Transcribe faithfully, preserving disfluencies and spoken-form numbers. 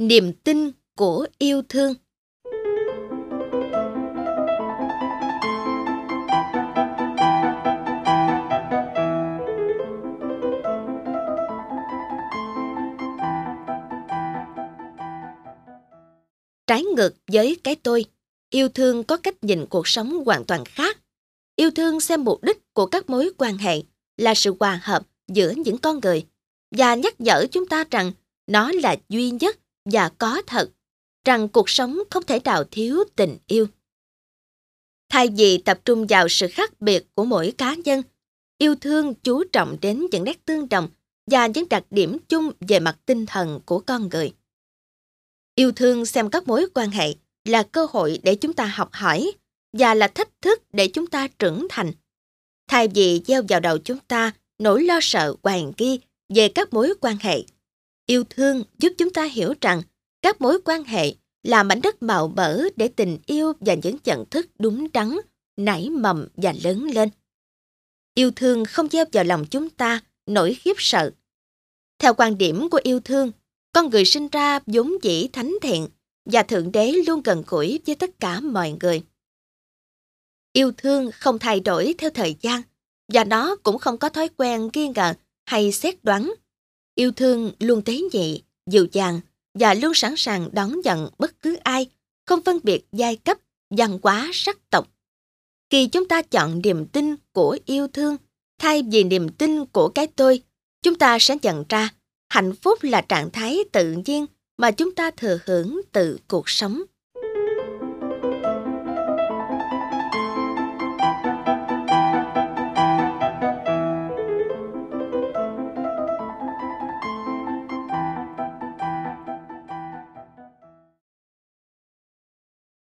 Niềm tin của yêu thương. Trái ngược với cái tôi, yêu thương có cách nhìn cuộc sống hoàn toàn khác. Yêu thương xem mục đích của các mối quan hệ là sự hòa hợp giữa những con người và nhắc nhở chúng ta rằng nó là duy nhất và có thật, rằng cuộc sống không thể nào thiếu tình yêu. Thay vì tập trung vào sự khác biệt của mỗi cá nhân, yêu thương chú trọng đến những nét tương đồng và những đặc điểm chung về mặt tinh thần của con người. Yêu thương xem các mối quan hệ là cơ hội để chúng ta học hỏi và là thách thức để chúng ta trưởng thành. Thay vì gieo vào đầu chúng ta nỗi lo sợ hoài nghi về các mối quan hệ, yêu thương giúp chúng ta hiểu rằng các mối quan hệ là mảnh đất màu mỡ để tình yêu và những nhận thức đúng đắn nảy mầm và lớn lên. Yêu thương không gieo vào lòng chúng ta nỗi khiếp sợ. Theo quan điểm của yêu thương, con người sinh ra vốn dĩ thánh thiện và Thượng Đế luôn gần gũi với tất cả mọi người. Yêu thương không thay đổi theo thời gian và nó cũng không có thói quen nghi ngờ hay xét đoán. Yêu thương luôn tế nhị, dịu dàng và luôn sẵn sàng đón nhận bất cứ ai, không phân biệt giai cấp, văn hóa, sắc tộc. Khi chúng ta chọn niềm tin của yêu thương thay vì niềm tin của cái tôi, chúng ta sẽ nhận ra hạnh phúc là trạng thái tự nhiên mà chúng ta thừa hưởng từ cuộc sống.